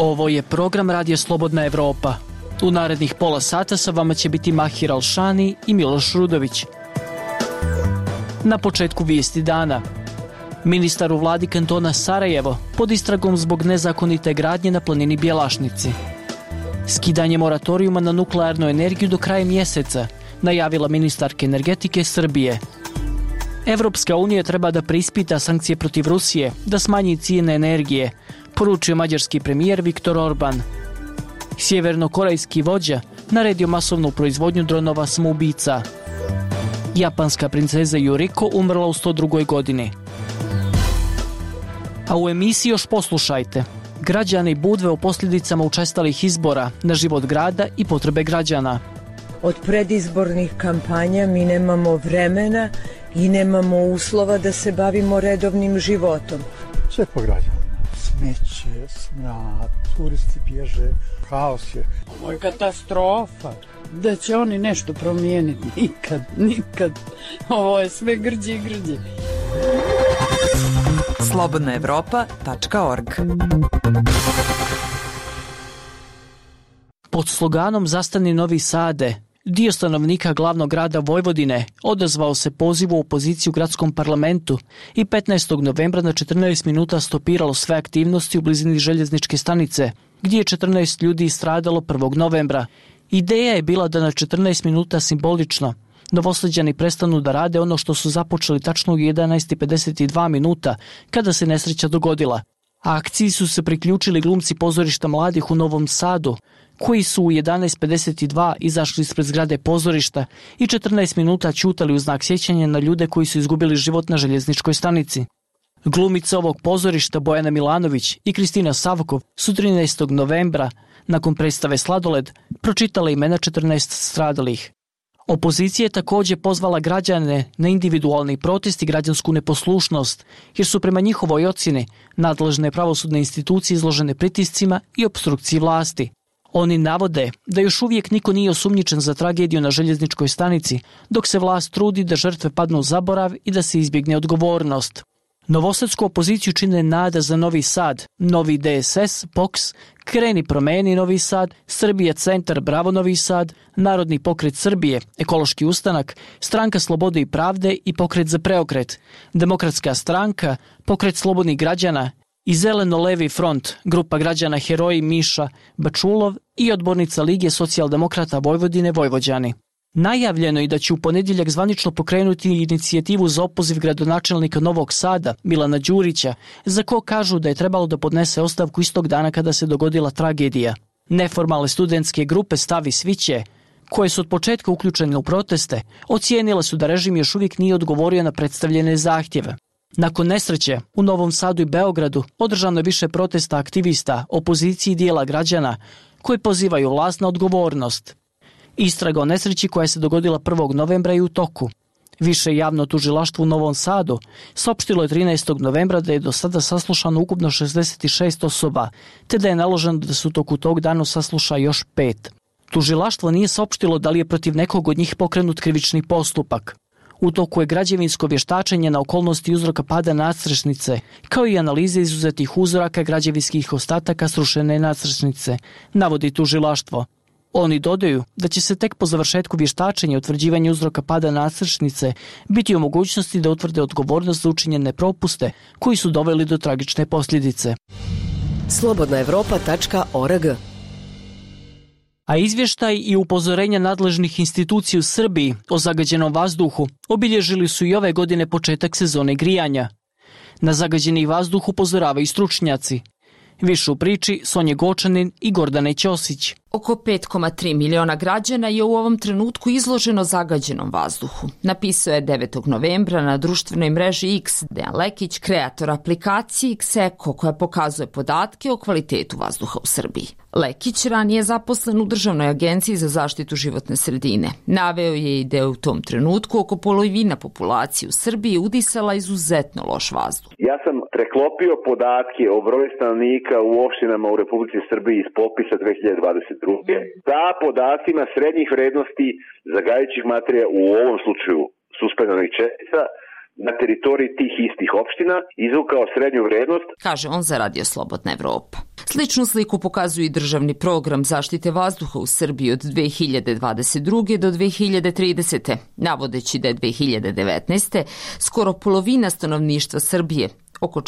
Ovo je program Radio Slobodna Evropa. U narednih pola sata sa vama će biti Mahir Alšani i Miloš Rudović. Na početku vijesti dana. Ministar u vladi kantona Sarajevo pod istragom zbog nezakonite gradnje na planini Bjelašnici. Skidanje moratorijuma na nuklearnu energiju do kraja mjeseca, najavila ministarka energetike Srbije. Evropska unija treba da preispita sankcije protiv Rusije, da smanji cijene energije, poručio mađarski premijer Viktor Orban. Sjevernokorejski vođa naredio masovnu proizvodnju dronova samoubica. Japanska princeza Yuriko umrla u 102. godini. A u emisiji još poslušajte. Građani Budve o posljedicama učestalih izbora na život grada i potrebe građana. Od predizbornih kampanja mi nemamo vremena i nemamo uslova da se bavimo redovnim životom. Sve po građanima. Smeće, smrad, turisti bježe, haos je. Ovo je katastrofa. Da će oni nešto promijeniti? Nikad. Ovo je sve grđe i grđe. slobodnaevropa.org. Pod sloganom Zastani Novi Sade, dio stanovnika glavnog grada Vojvodine odazvao se pozivu opozicije u gradskom parlamentu i 15. novembra na 14 minuta stopiralo sve aktivnosti u blizini željezničke stanice, gdje je 14 ljudi stradalo 1. novembra. Ideja je bila da na 14 minuta simbolično Novosađani prestanu da rade ono što su započeli tačno u 11:52 minuta kada se nesreća dogodila. A akciji su se priključili glumci pozorišta mladih u Novom Sadu, koji su u 11:52 izašli ispred zgrade pozorišta i 14 minuta ćutali u znak sjećanja na ljude koji su izgubili život na željezničkoj stanici. Glumice ovog pozorišta Bojana Milanović i Kristina Savkov su 13. novembra, nakon predstave Sladoled, pročitale imena 14 stradalih. Opozicija je također pozvala građane na individualni protest i građansku neposlušnost, jer su prema njihovoj ocjeni nadležne pravosudne institucije izložene pritiscima i opstrukciji vlasti. Oni navode da još uvijek niko nije osumnjičen za tragediju na željezničkoj stanici, dok se vlast trudi da žrtve padnu u zaborav i da se izbjegne odgovornost. Novosadsku opoziciju čine Nada za Novi Sad, Novi DSS, POKS, Kreni promeni Novi Sad, Srbija centar Bravo Novi Sad, Narodni pokret Srbije, Ekološki ustanak, Stranka slobode i pravde i Pokret za preokret, Demokratska stranka, Pokret slobodnih građana i Zeleno-levi front, grupa građana Heroji Miša Bačulov i odbornica Lige socijaldemokrata Vojvodine Vojvođani. Najavljeno je da će u ponedjeljak zvanično pokrenuti inicijativu za opoziv gradonačelnika Novog Sada, Milana Đurića, za ko kažu da je trebalo da podnese ostavku istog dana kada se dogodila tragedija. Neformalne studentske grupe Stav i Sviće, koje su od početka uključene u proteste, ocijenile su da režim još uvijek nije odgovorio na predstavljene zahtjeve. Nakon nesreće u Novom Sadu i Beogradu održano je više protesta aktivista, opozicije i dijela građana koji pozivaju vlast na odgovornost. Istraga o nesreći koja se dogodila 1. novembra je u toku. Više javno tužilaštvo u Novom Sadu saopštilo je 13. novembra da je do sada saslušano ukupno 66 osoba, te da je naloženo da se u toku tog dana sasluša još 5. Tužilaštvo nije saopštilo da li je protiv nekog od njih pokrenut krivični postupak. U toku je građevinsko vještačenje na okolnosti uzroka pada nadstrešnice, kao i analize izuzetih uzoraka građevinskih ostataka srušene nadstrešnice, navodi tužilaštvo. Oni dodaju da će se tek po završetku vještačenja i utvrđivanja uzroka pada nadstrešnice biti u mogućnosti da utvrde odgovornost za učinjene propuste koji su doveli do tragične posljedice. slobodnaevropa.org. A izvještaj i upozorenja nadležnih institucija u Srbiji o zagađenom vazduhu obilježili su i ove godine početak sezone grijanja. Na zagađeni vazduh upozoravaju stručnjaci. Više u priči Sonje Gočanin i Gordane Ćosić. Oko 5,3 miliona građana je u ovom trenutku izloženo zagađenom vazduhu. Napisao je 9. novembra na društvenoj mreži X Dejan Lekić, kreator aplikacije Xeko koja pokazuje podatke o kvalitetu vazduha u Srbiji. Lekić ranije zaposlen u Državnoj agenciji za zaštitu životne sredine. Naveo je i da je u tom trenutku oko polovina populacije u Srbiji udisala izuzetno loš vazduh. Ja sam preklopio podatke o broju stanovnika u opštinama u Republici Srbiji iz popisa 2022. sa podacima srednjih vrednosti zagađujućih materija, u ovom slučaju suspendovanih čestica, na teritoriji tih istih opština izvukao srednju vrednost, kaže on za Radio Slobodna Evropa. Sličnu sliku pokazuje i državni program zaštite vazduha u Srbiji od 2022. do 2030. navodeći da je 2019. skoro polovina stanovništva Srbije, oko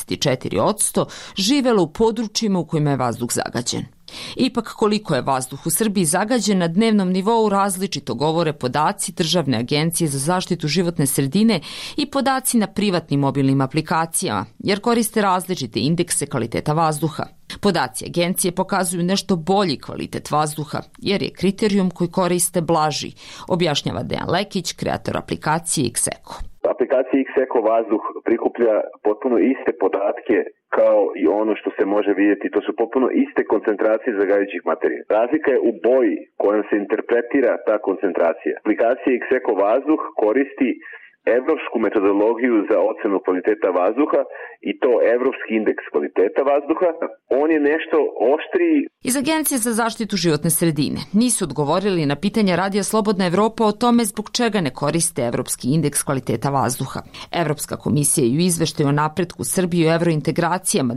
44%, živelo u područjima u kojima je vazduh zagađen. Ipak koliko je vazduh u Srbiji zagađen na dnevnom nivou različito govore podaci Državne agencije za zaštitu životne sredine i podaci na privatnim mobilnim aplikacijama, jer koriste različite indekse kvaliteta vazduha. Podaci agencije pokazuju nešto bolji kvalitet vazduha, jer je kriterijum koji koriste blaži, objašnjava Dejan Lekić, kreator aplikacije X-Eko. Aplikacija X-Eko vazduh prikuplja potpuno iste podatke kao i ono što se može vidjeti. To su potpuno iste koncentracije zagađujućih materija. Razlika je u boji kojom se interpretira ta koncentracija. Aplikacija X-Eko vazduh koristi evropsku metodologiju za ocenu kvaliteta vazduha i to evropski indeks kvaliteta vazduha. On je nešto oštriji. Iz Agencije za zaštitu životne sredine nisu odgovorili na pitanja Radija Slobodna Evropa o tome zbog čega ne koriste evropski indeks kvaliteta vazduha. Evropska komisija je u izveštaju o napretku Srbije u evrointegracijama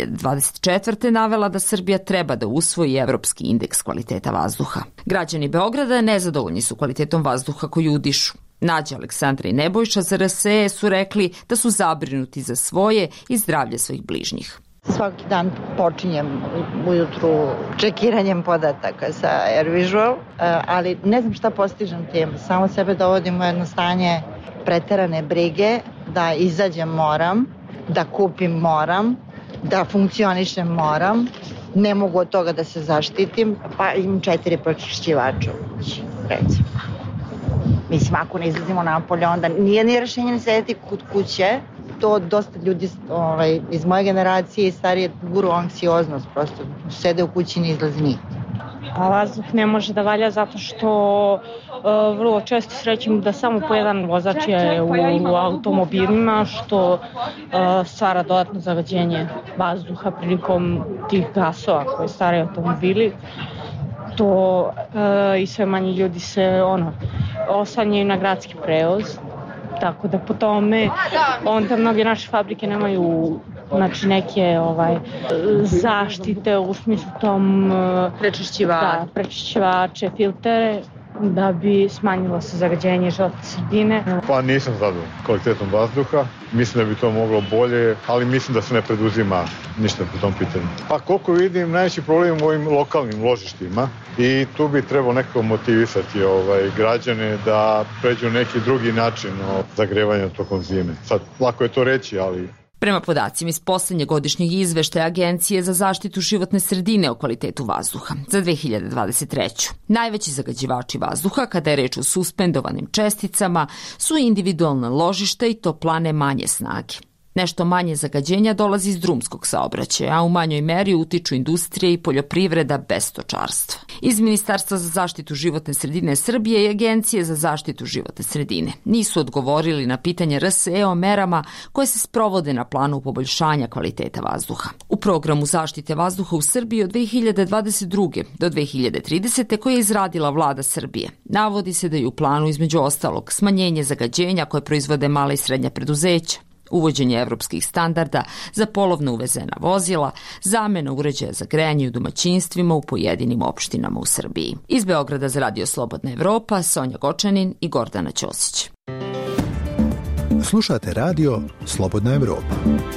2024. navela da Srbija treba da usvoji evropski indeks kvaliteta vazduha. Građani Beograda nezadovoljni su kvalitetom vazduha koju udišu. Nađa, Aleksandra i Nebojša za RSE su rekli da su zabrinuti za svoje i zdravlje svojih bližnjih. Svaki dan počinjem ujutru čekiranjem podataka sa AirVisual, ali ne znam šta postižem tim. Samo sebe dovodim u jedno stanje preterane brige, da izađem moram, da kupim moram, da funkcionišem moram, ne mogu od toga da se zaštitim, pa imam 4 pročišćivača u kući, recimo. Mislim, ako ne izlazimo napolje, onda nije ni rešenje ne sedeti kod kuće. To dosta ljudi iz moje generacije i starije guru anksioznost, prosto sede u kući i ne izlazi nigde. A vazduh ne može da valja zato što vrlo često srećemo da samo po jedan vozač je u automobilima, što stvara dodatno zagađenje vazduha prilikom tih gasova koje stvaraju automobili. To i sve manje ljudi se oslanjaju na gradski prevoz, tako da po tome onda mnoge naše fabrike nemaju neke zaštite u smislu tom prečišćivače, filtere, da bi smanjilo se zagađenje životne sredine. Pa nisam zadovoljan kvalitetom vazduha, mislim da bi to moglo bolje, ali mislim da se ne preduzima ništa po tom pitanju. Pa koliko vidim, najveći problem u ovim lokalnim ložištima i tu bi trebalo nekako motivisati građane da pređu neki drugi način zagrevanja tokom zime. Sad, lako je to reći, ali... Prema podacima iz poslednjeg godišnjeg izveštaja Agencije za zaštitu životne sredine o kvalitetu vazduha za 2023. Najveći zagađivači vazduha, kada je reč o suspendovanim česticama, su individualna ložišta i toplane manje snage. Nešto manje zagađenja dolazi iz drumskog saobraćaja, a u manjoj meri utiču industrije i poljoprivreda bez stočarstva. Iz Ministarstva za zaštitu životne sredine Srbije i Agencije za zaštitu životne sredine nisu odgovorili na pitanje RSE o merama koje se sprovode na planu poboljšanja kvaliteta vazduha. U programu zaštite vazduha u Srbiji od 2022. do 2030. koje je izradila vlada Srbije, navodi se da je u planu između ostalog smanjenje zagađenja koje proizvode mala i srednja preduzeća, uvođenje evropskih standarda za polovno uvezena vozila, zamena uređaja za grejanje u domaćinstvima u pojedinim opštinama u Srbiji. Iz Beograda za Radio Slobodna Evropa, Sonja Gočanin i Gordana Ćosić. Slušate Radio Slobodna Evropa.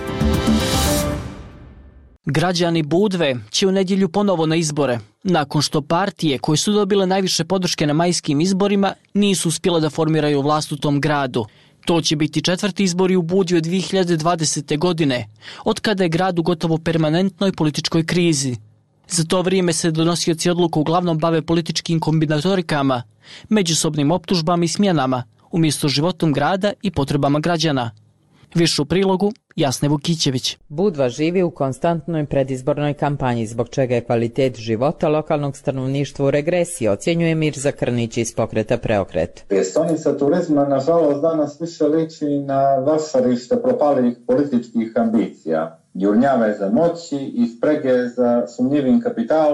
Građani Budve će u nedjelju ponovo na izbore, nakon što partije koje su dobile najviše podrške na majskim izborima nisu uspjele da formiraju vlast u tom gradu. To će biti 4. izbori u Budvi od 2020. godine, od kada je grad u gotovo permanentnoj političkoj krizi. Za to vrijeme se donosioci odluka uglavnom bave političkim kombinatorikama, međusobnim optužbama i smjenama, umjesto životom grada i potrebama građana. Više u prilogu Jasne Vukićević. Budva živi u konstantnoj predizbornoj kampanji, zbog čega je kvalitet života lokalnog stanovništva u regresiji, ocjenjuje Mirza Krnić iz pokreta Preokret. Prestonica turizma, nažalost, danas više liči na vašarište propalih političkih ambicija, jurnjave za moći i sprege za sumnjivim kapitalom,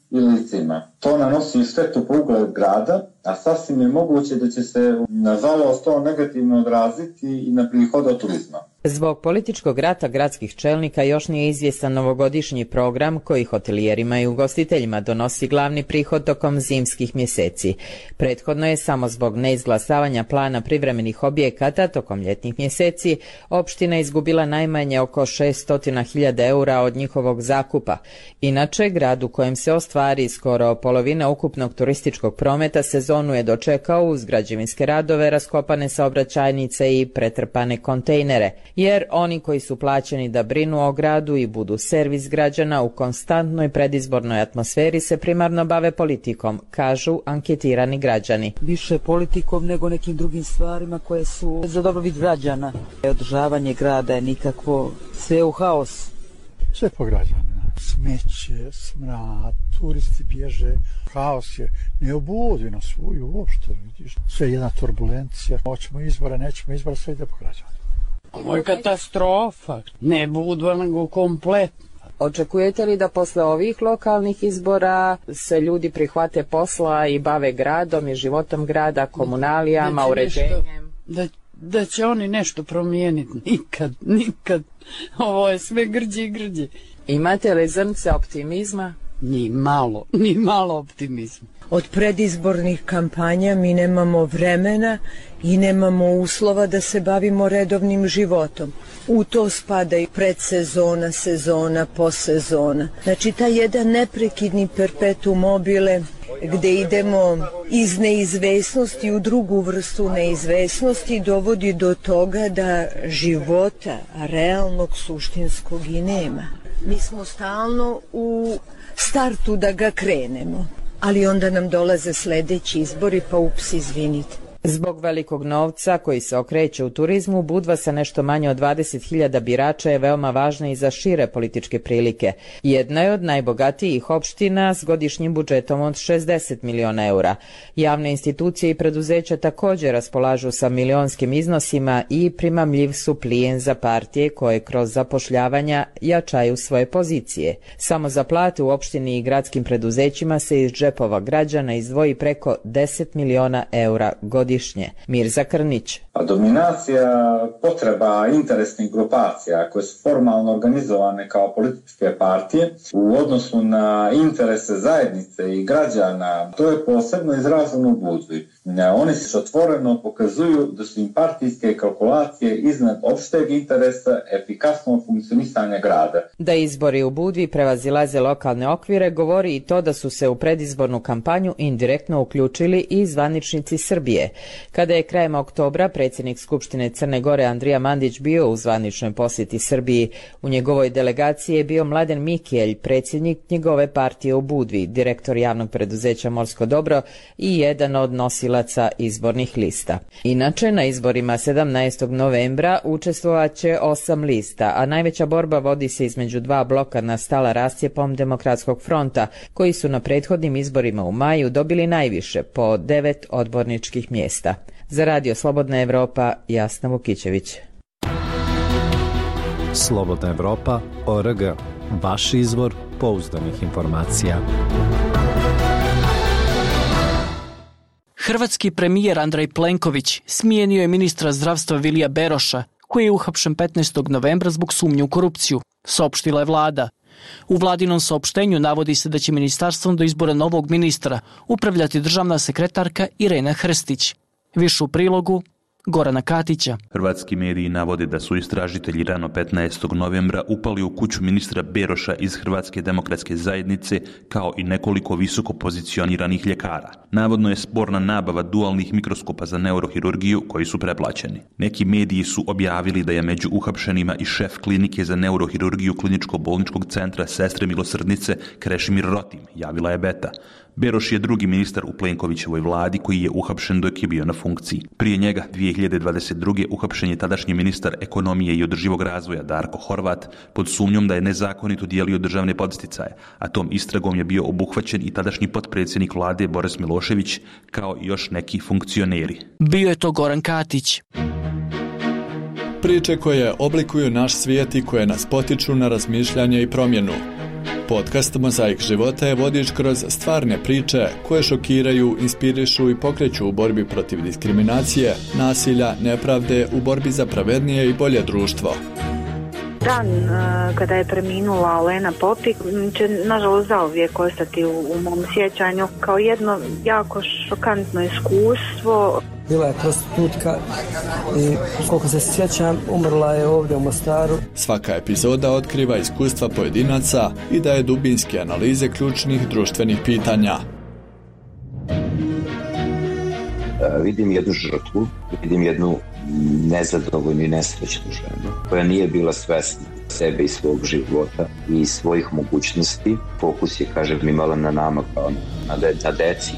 i licima. To nanosi štetu po ugled grada, a sasvim je moguće da će se, nažalost, to negativno odraziti i na prihod od turizma. Zbog političkog rata gradskih čelnika još nije izvjestan novogodišnji program koji hotelijerima i ugostiteljima donosi glavni prihod tokom zimskih mjeseci. Prethodno je samo zbog neizglasavanja plana privremenih objekata tokom ljetnih mjeseci opština izgubila najmanje oko 600.000 eura od njihovog zakupa. Inače, grad u kojem se ostvari skoro polovina ukupnog turističkog prometa sezonu je dočekao uz građevinske radove, raskopane saobraćajnice i pretrpane kontejnere. Jer oni koji su plaćeni da brinu o gradu i budu servis građana u konstantnoj predizbornoj atmosferi se primarno bave politikom, kažu anketirani građani. Više politikom nego nekim drugim stvarima koje su za dobrobit građana. Održavanje grada je nikakvo, sve u haos. Sve po građanima. Smeće, smrad, turisti bježe, haos je, ne obudi nas uopšte, vidiš. Sve je jedna turbulencija, hoćemo izbora, nećemo izbora, sve ide po građanima. Ovo je katastrofa, ne budu nego kompletno. Očekujete li da posle ovih lokalnih izbora se ljudi prihvate posla i bave gradom i životom grada, komunalijama, uređenjem? Da će oni nešto promijeniti, nikad. Ovo je sve grđe i grđe. Imate li zrnce optimizma? Ni malo optimizma. Od predizbornih kampanja mi nemamo vremena i nemamo uslova da se bavimo redovnim životom. U to spada i predsezona, sezona, posezona. Znači, taj jedan neprekidni perpetuum mobile gde idemo iz neizvesnosti u drugu vrstu neizvesnosti dovodi do toga da života realnog, suštinskog i nema. Mi smo stalno u startu da ga krenemo, ali onda nam dolaze sledeći izbori, pa ups, izvinite. Zbog velikog novca koji se okreće u turizmu, Budva sa nešto manje od 20.000 birača je veoma važna i za šire političke prilike. Jedna je od najbogatijih opština s godišnjim budžetom od 60 miliona eura. Javne institucije i preduzeća također raspolažu sa milionskim iznosima i primamljiv su plijen za partije koje kroz zapošljavanja jačaju svoje pozicije. Samo za plate u opštini i gradskim preduzećima se iz džepova građana izdvoji preko 10 miliona eura godišnje. Mirza Krnić. A dominacija potreba interesnih grupacija koje su formalno organizovane kao političke partije u odnosu na interese zajednice i građana, to je posebno izraženo u Budvi. Oni se otvoreno pokazuju da su im partijske kalkulacije iznad opšteg interesa efikasnog funkcionisanja grada. Da izbori u Budvi prevazilaze lokalne okvire govori i to da su se u predizbornu kampanju indirektno uključili i zvaničnici Srbije. Kada je krajem oktobra predsjednik Skupštine Crne Gore Andrija Mandić bio u zvaničnoj posjeti Srbiji, u njegovoj delegaciji je bio Mladen Mikelj, predsjednik njegove partije u Budvi, direktor javnog preduzeća Morsko dobro i jedan od nosilaca izbornih lista. Inače, na izborima 17. novembra učestvovaće 8 lista, a najveća borba vodi se između dva bloka nastala rascijepom Demokratskog fronta, koji su na prethodnim izborima u maju dobili najviše, po 9 odborničkih mjesta. Za Radio Slobodna Evropa, Jasna Vukićević. Slobodna Evropa.org. Vaš izvor pouzdanih informacija. Hrvatski premijer Andrej Plenković smijenio je ministra zdravstva Vilija Beroša, koji je uhapšen 15. novembra zbog sumnje u korupciju, saopštila je vlada. U vladinom saopštenju navodi se da će ministarstvom do izbora novog ministra upravljati državna sekretarka Irena Hrstić. Više u prilogu Gorana Katića. Hrvatski mediji navode da su istražitelji rano 15. novembra upali u kuću ministra Beroša iz Hrvatske demokratske zajednice, kao i nekoliko visoko pozicioniranih ljekara. Navodno je sporna nabava dualnih mikroskopa za neurohirurgiju koji su preplaćeni. Neki mediji su objavili da je među uhapšenima i šef klinike za neurohirurgiju Kliničko-bolničkog centra Sestre Milosrdnice Krešimir Rotim, javila je Beta. Beroš je drugi ministar u Plenkovićevoj vladi koji je uhapšen dok je bio na funkciji. Prije njega 2022. uhapšen je tadašnji ministar ekonomije i održivog razvoja Darko Horvat pod sumnjom da je nezakonito dijelio državne podsticaje, a tom istragom je bio obuhvaćen i tadašnji potpredsjednik vlade Boris Milošević, kao i još neki funkcioneri. Bio je to Goran Katić. Priče koje oblikuju naš svijet i koje nas potiču na razmišljanje i promjenu. Podcast Mozaik života je vodič kroz stvarne priče koje šokiraju, inspirišu i pokreću u borbi protiv diskriminacije, nasilja, nepravde, u borbi za pravednije i bolje društvo. Dan kada je preminula Olena Popik će nažalost zauvijek ostati u mom sjećanju kao jedno jako šokantno iskustvo. Bila je prostitutka i koliko se sjećam umrla je ovdje u Mostaru. Svaka epizoda otkriva iskustva pojedinaca i daje dubinske analize ključnih društvenih pitanja. Vidim jednu žrtvu, vidim jednu nezadovoljnu i nesrećnu ženu koja nije bila svesna sebe i svog života i svojih mogućnosti. Fokus je, kažem, imala na nama kao na deci.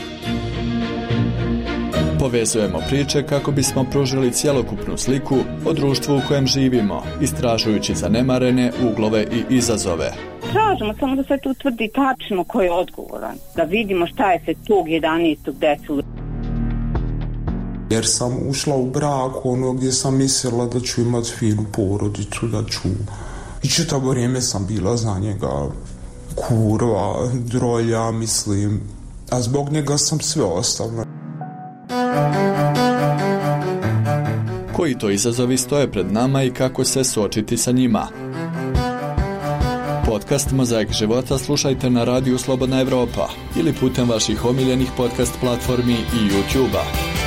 Povezujemo priče kako bismo pružili cjelokupnu sliku o društvu u kojem živimo, istražujući zanemarene uglove i izazove. Tražimo samo da se tu utvrdi tačno ko je odgovoran, da vidimo šta je se tog 11. desilo. Jer sam ušla u brak gdje sam mislila da ću imati finu porodicu, da ću... I čitavo vrijeme sam bila za njega kurva, drolja, mislim, a zbog njega sam sve ostavila. Koji to izazovi stoje pred nama i kako se suočiti sa njima? Podcast Mozaik života slušajte na radiju Slobodna Evropa ili putem vaših omiljenih podcast platformi i YouTube-a.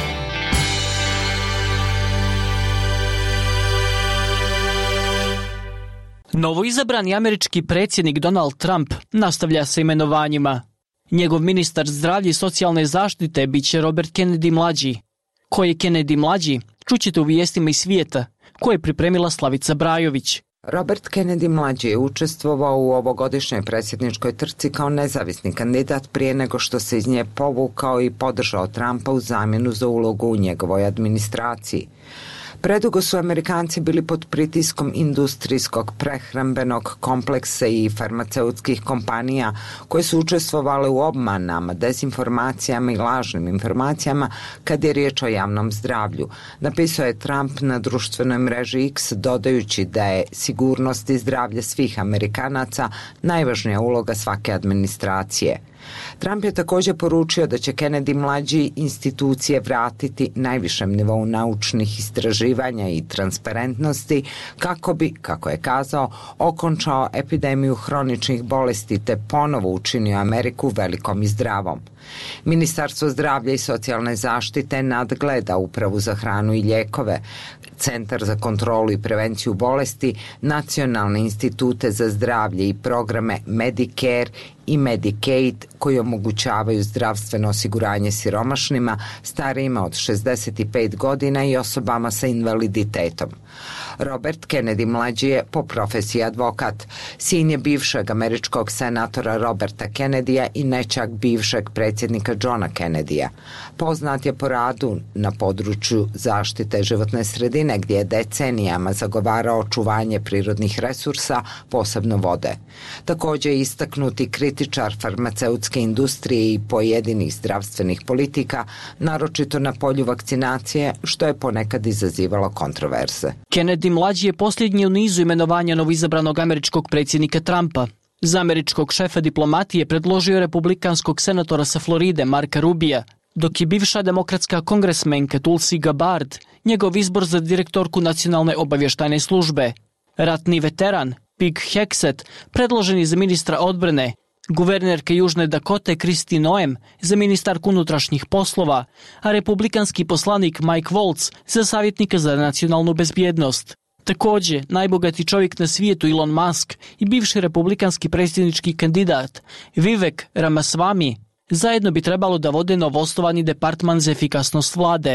Novoizabrani američki predsjednik Donald Trump nastavlja sa imenovanjima. Njegov ministar zdravlja i socijalne zaštite bit će Robert Kennedy mlađi. Ko je Kennedy mlađi? Čućete u vijestima iz svijeta, koje je pripremila Slavica Brajović. Robert Kennedy mlađi je učestvovao u ovogodišnjoj predsjedničkoj trci kao nezavisni kandidat prije nego što se iz nje povukao i podržao Trumpa u zamjenu za ulogu u njegovoj administraciji. Predugo su Amerikanci bili pod pritiskom industrijskog prehrambenog kompleksa i farmaceutskih kompanija koje su učestvovale u obmanama, dezinformacijama i lažnim informacijama kad je riječ o javnom zdravlju. Napisao je Trump na društvenoj mreži X dodajući da je sigurnost i zdravlje svih Amerikanaca najvažnija uloga svake administracije. Trump je također poručio da će Kennedy mlađi institucije vratiti najvišem nivou naučnih istraživanja i transparentnosti kako bi, kako je kazao, okončao epidemiju hroničnih bolesti te ponovo učinio Ameriku velikom i zdravom. Ministarstvo zdravlja i socijalne zaštite nadgleda Upravu za hranu i lijekove, Centar za kontrolu i prevenciju bolesti, nacionalne institute za zdravlje i programe Medicare i Medicaid koji omogućavaju zdravstveno osiguranje siromašnima, starijima od 65 godina i osobama sa invaliditetom. Robert Kennedy mlađi je po profesiji advokat. Sin je bivšeg američkog senatora Roberta Kennedyja i nećak bivšeg predsjednika Johna Kennedyja. Poznat je po radu na području zaštite životne sredine gdje je decenijama zagovarao očuvanje prirodnih resursa, posebno vode. Također je istaknuti kritičar farmaceutske industrije i pojedinih zdravstvenih politika, naročito na polju vakcinacije, što je ponekad izazivalo kontroverze. Kennedy mlađi je posljednji u nizu imenovanja novoizabranog američkog predsjednika Trumpa. Za američkog šefa diplomatije predložio republikanskog senatora sa Floride Marka Rubija, dok je bivša demokratska kongresmenka Tulsi Gabbard njegov izbor za direktorku Nacionalne obavještajne službe. Ratni veteran Pete Hegseth predložen je za ministra odbrane, guvernerka Južne Dakote Kristi Noem za ministarku unutrašnjih poslova, a republikanski poslanik Mike Waltz za savjetnika za nacionalnu bezbjednost. Također, najbogati čovjek na svijetu Elon Musk i bivši republikanski predsjednički kandidat Vivek Ramaswamy zajedno bi trebalo da vode novoosnovani departman za efikasnost vlade.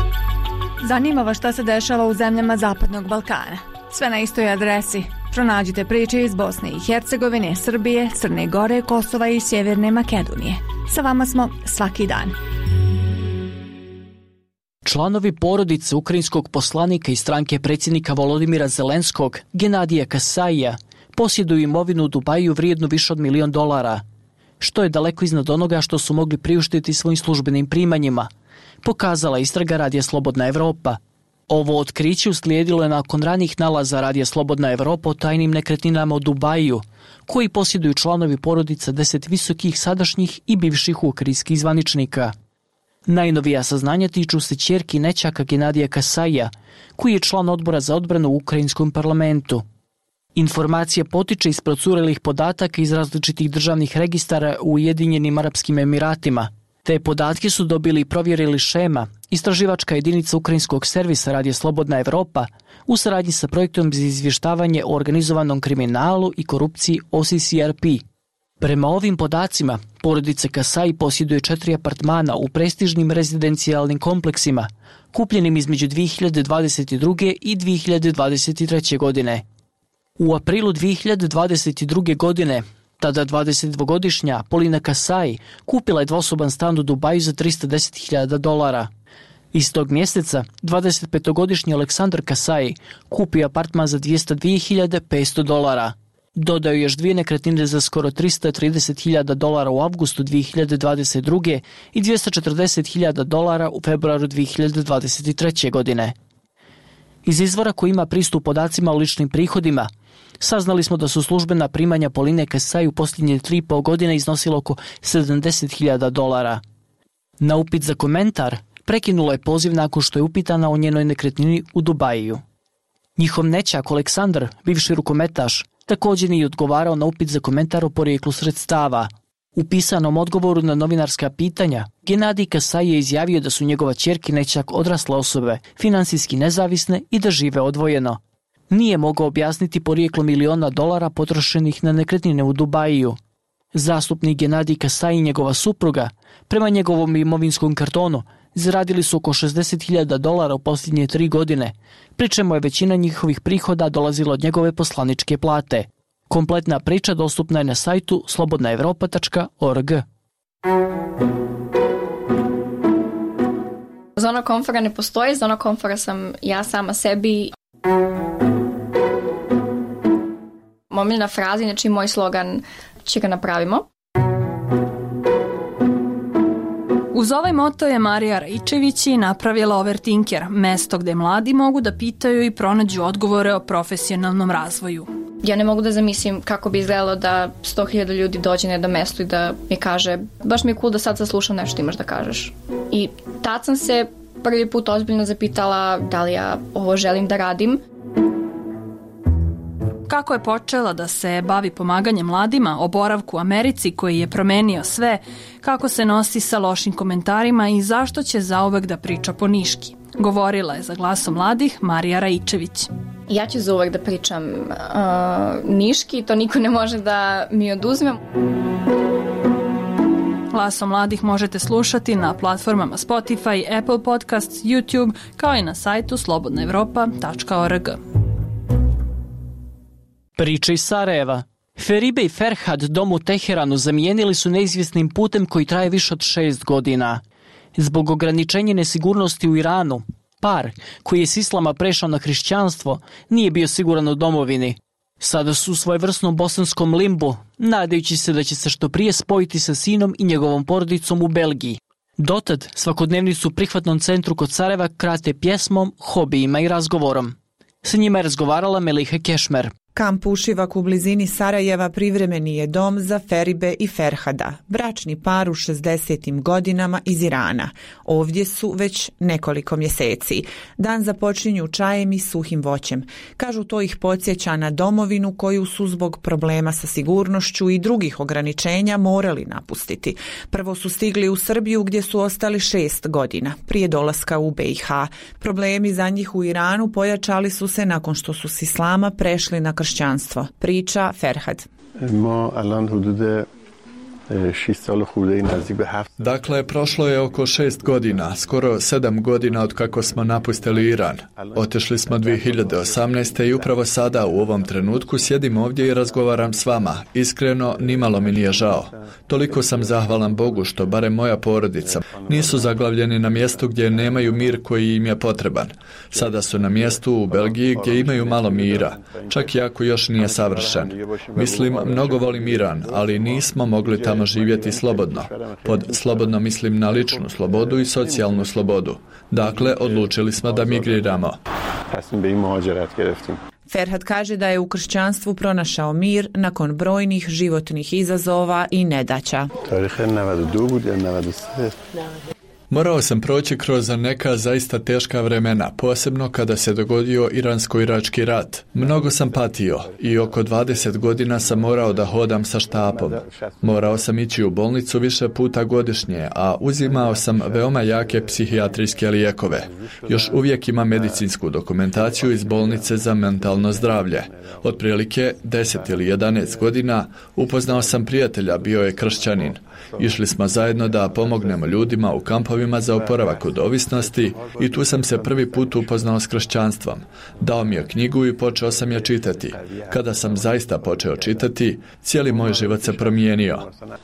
Zanima vas šta se dešava u zemljama Zapadnog Balkana? Sve na istoj adresi. Pronađite priče iz Bosne i Hercegovine, Srbije, Crne Gore, Kosova i Sjeverne Makedonije. Sa vama smo svaki dan. Članovi porodice ukrajinskog poslanika i stranke predsjednika Volodimira Zelenskog, Genadija Kasaija, posjeduju imovinu u Dubaju vrijednu više od $1 milion, što je daleko iznad onoga što su mogli priuštiti svojim službenim primanjima, pokazala istraga radija Slobodna Evropa. Ovo otkriće uslijedilo je nakon ranijih nalaza Radija Slobodna Evropa o tajnim nekretninama u Dubaju, koji posjeduju članovi porodica 10 visokih sadašnjih i bivših ukrajinskih zvaničnika. Najnovija saznanja tiču se ćerki nećaka Genadija Kasaija, koji je član odbora za odbranu u ukrajinskom parlamentu. Informacija potiče iz procurelih podataka iz različitih državnih registara u Ujedinjenim Arapskim Emiratima. Te podatke su dobili i provjerili Šema, istraživačka jedinica ukrajinskog servisa Radija Slobodna Evropa, u saradnji sa projektom za izvještavanje o organizovanom kriminalu i korupciji OCCRP. Prema ovim podacima, porodica Kasai posjeduje 4 apartmana u prestižnim rezidencijalnim kompleksima, kupljenim između 2022. i 2023. godine. U aprilu 2022. godine, tada 22-godišnja Polina Kasai kupila je dvosoban stan u Dubaju za $310.000. Istog mjeseca, 25-godišnji Aleksandar Kasai kupio apartman za $202.500. Dodao još 2 nekretnine za skoro $330.000 u avgustu 2022. i $240.000 u februaru 2023. godine. Iz izvora koji ima pristup podacima o ličnim prihodima, saznali smo da su službena primanja Poline Kasai u posljednje 3,5 godine iznosila oko $70.000. Na upit za komentar prekinula je poziv nakon što je upitana o njenoj nekretnini u Dubaju. Njihov nećak Aleksandar, bivši rukometaš, također nije odgovarao na upit za komentar o porijeklu sredstava. U pisanom odgovoru na novinarska pitanja, Genadij Kasai je izjavio da su njegova ćerka i nećak odrasle osobe, finansijski nezavisne i da žive odvojeno. Nije mogao objasniti porijeklo $1.000.000 potrošenih na nekretnine u Dubaju. Zastupnik Genadij Kasai i njegova supruga, prema njegovom imovinskom kartonu, zaradili su oko $60.000 u posljednje 3 godine, pri čemu je većina njihovih prihoda dolazila od njegove poslaničke plate. Kompletna priča dostupna je na sajtu slobodnaevropa.org. Zona komfora ne postoji, zona komfora sam ja sama sebi. Omiljena fraza, znači moj slogan, će ga napravimo. Uz ovaj moto je Marija Raičević i napravila Overtinker, mesto gde mladi mogu da pitaju i pronađu odgovore o profesionalnom razvoju. Ja ne mogu da zamislim kako bi izgledalo da 100.000 ljudi dođe na jedno mesto i da mi kaže baš mi je cool da sad saslušam nešto imaš da kažeš. I tad sam se prvi put ozbiljno zapitala da li ja ovo želim da radim. Kako je počela da se bavi pomaganjem mladima, o boravku u Americi koji je promenio sve, kako se nosi sa lošim komentarima i zašto će zauvek da priča po niški. Govorila je za Glasom mladih Marija Raičević. Ja ću zauvek da pričam niški, to niko ne može da mi oduzme. Glasom mladih možete slušati na platformama Spotify, Apple Podcasts, YouTube, kao i na sajtu slobodnaevropa.org. Priča iz Sarajeva. Feribe i Ferhad dom u Teheranu zamijenili su neizvjesnim putem koji traje više od 6 godina. Zbog ograničenja nesigurnosti u Iranu, par koji je s islama prešao na hrišćanstvo nije bio siguran u domovini. Sada su u svojevrsnom bosanskom limbu, nadajući se da će se što prije spojiti sa sinom i njegovom porodicom u Belgiji. Dotad svakodnevnicu u prihvatnom centru kod Sarajeva krate pjesmom, hobijima i razgovorom. Sa njima je razgovarala Meliha Kešmer. Kamp Ušivak u blizini Sarajeva privremeni je dom za Feribe i Ferhada, bračni par u 60. godinama iz Irana. Ovdje su već nekoliko mjeseci. Dan započinju čajem i suhim voćem. Kažu to ih podsjeća na domovinu koju su zbog problema sa sigurnošću i drugih ograničenja morali napustiti. Prvo su stigli u Srbiju gdje su ostali 6 godina, prije dolaska u BiH. Problemi za njih u Iranu pojačali su se nakon što su s islama prešli na kršćanstvo. Priča Ferhad. Dakle, prošlo je oko 6 godina, skoro 7 godina od kako smo napustili Iran. Otišli smo 2018. i upravo sada u ovom trenutku sjedim ovdje i razgovaram s vama. Iskreno, nimalo mi nije žao. Toliko sam zahvalan Bogu što barem moja porodica nisu zaglavljeni na mjestu gdje nemaju mir koji im je potreban. Sada su na mjestu u Belgiji gdje imaju malo mira, čak i ako još nije savršen. Mislim, mnogo volim Iran, ali nismo mogli tamo samo živjeti slobodno. Pod slobodno mislim na ličnu slobodu i socijalnu slobodu. Dakle, odlučili smo da migriramo. Ferhad kaže da je u kršćanstvu pronašao mir nakon brojnih životnih izazova i nedaća. Morao sam proći kroz neka zaista teška vremena, posebno kada se dogodio Iransko-irački rat. Mnogo sam patio i oko 20 godina sam morao da hodam sa štapom. Morao sam ići u bolnicu više puta godišnje, a uzimao sam veoma jake psihijatrijske lijekove. Još uvijek imam medicinsku dokumentaciju iz bolnice za mentalno zdravlje. Otprilike 10 ili 11 godina upoznao sam prijatelja, bio je kršćanin. Išli smo zajedno da pomognemo ljudima u kampovima za oporavak od ovisnosti i tu sam se prvi put upoznao s kršćanstvom. Dao mi je knjigu i počeo sam je čitati. Kada sam zaista počeo čitati, cijeli moj život se promijenio.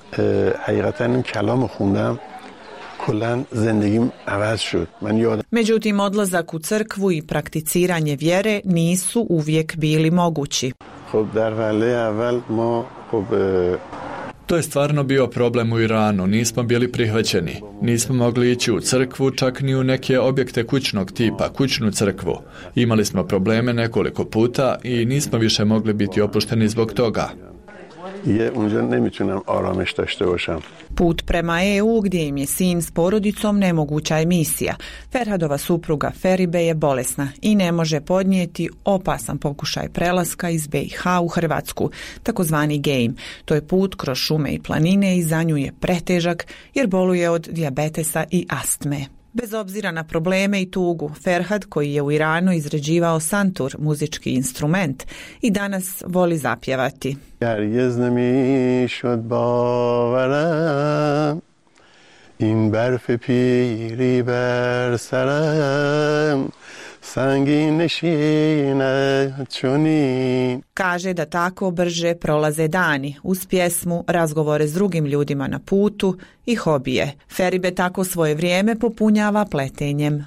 Međutim, odlazak u crkvu i prakticiranje vjere nisu uvijek bili mogući. To je stvarno bio problem u Iranu, nismo bili prihvaćeni. Nismo mogli ići u crkvu, čak ni u neke objekte kućnog tipa, kućnu crkvu. Imali smo probleme nekoliko puta i nismo više mogli biti opušteni zbog toga. Put prema EU, gdje im je sin s porodicom, nemoguća je misija. Ferhadova supruga Feribe je bolesna i ne može podnijeti opasan pokušaj prelaska iz BiH u Hrvatsku, takozvani game. To je put kroz šume i planine i za nju je pretežak jer boluje od dijabetesa i astme. Bez obzira na probleme i tugu, Ferhad, koji je u Iranu izrađivao santur, muzički instrument, i danas voli zapjevati. Kaže da tako brže prolaze dani, uz pjesmu, razgovore s drugim ljudima na putu i hobije. Feribe tako svoje vrijeme popunjava pletenjem.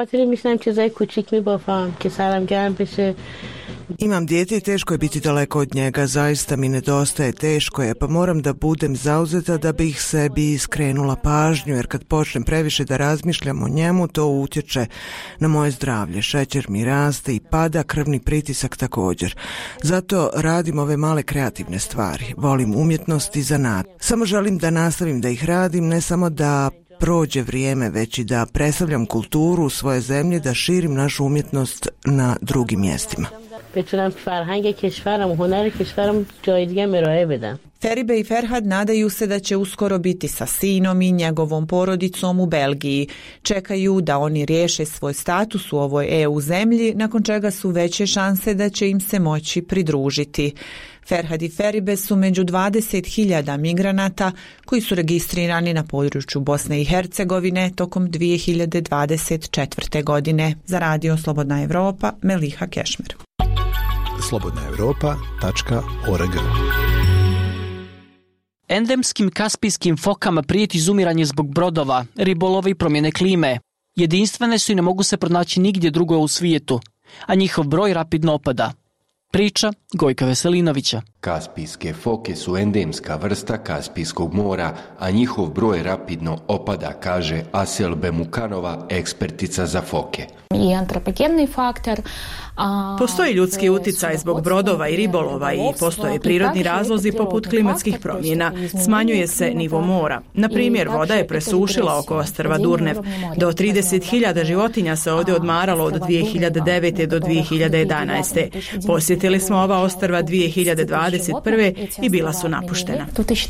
Imam dijete i teško je biti daleko od njega, zaista mi nedostaje, teško je, pa moram da budem zauzeta da bih sebi skrenula pažnju, jer kad počnem previše da razmišljam o njemu, to utječe na moje zdravlje. Šećer mi raste i pada, krvni pritisak također. Zato radim ove male kreativne stvari. Volim umjetnost i zanat. Samo želim da nastavim da ih radim, ne samo da prođe vrijeme, već i da predstavljam kulturu u svoje zemlje, da širim našu umjetnost na drugim mjestima. Feribe i Ferhad nadaju se da će uskoro biti sa sinom i njegovom porodicom u Belgiji. Čekaju da oni riješe svoj status u ovoj EU zemlji, nakon čega su veće šanse da će im se moći pridružiti. Ferhad i Feribe su među 20.000 migranata koji su registrirani na području Bosne i Hercegovine tokom 2024. godine. Za Radio Slobodna Evropa, Meliha Kešmer. slobodnaevropa.org. Endemskim kaspijskim fokama prijeti izumiranje zbog brodova, ribolova i promjene klime. Jedinstvene su i ne mogu se pronaći nigdje drugo u svijetu, a njihov broj rapidno opada. Priča Gojka Veselinovića. Kaspijske foke su endemska vrsta Kaspijskog mora, a njihov broj rapidno opada, kaže Asel Bemukanova, ekspertica za foke. I antropogenni faktor. Postoji ljudski uticaj zbog brodova i ribolova i postoje prirodni razlozi poput klimatskih promjena. Smanjuje se nivo mora. Na primjer, voda je presušila oko ostrva Durnev. Do 30.000 životinja se ovdje odmaralo od 2009. do 2011. Posjetili smo ova ostrva 2021. i bila su napuštena.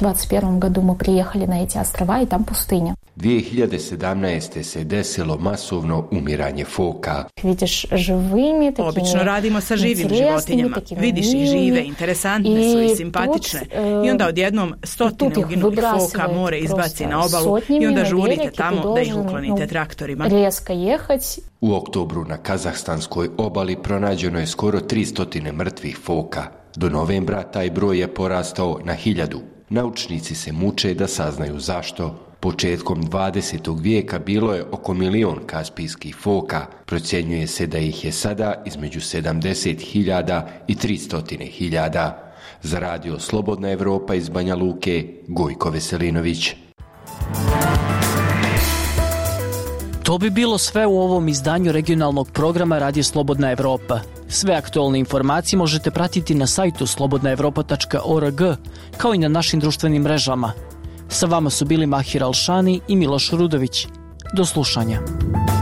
2017. se desilo masovno umiranje foka. Obično radimo sa živim životinjama. Vidiš ih žive, interesantne su i simpatične. I onda odjednom stotine uginulih foka more izbaci na obalu i onda žurite tamo da ih uklonite traktorima. U oktobru na kazahstanskoj obali pronađeno je skoro 300 mrtvih foka. Do novembra taj broj je porastao na 1000. Naučnici se muče da saznaju zašto. Početkom 20. vijeka bilo je oko 1 milion kaspijskih foka. Procjenjuje se da ih je sada između 70.000 i 300.000. Za radio Slobodna Evropa iz Banja Luke, Gojko Veselinović. To bi bilo sve u ovom izdanju regionalnog programa Radio Slobodna Evropa. Sve aktualne informacije možete pratiti na sajtu slobodnaevropa.org, kao i na našim društvenim mrežama. Sa vama su bili Mahir Alšani i Miloš Rudović. Do slušanja.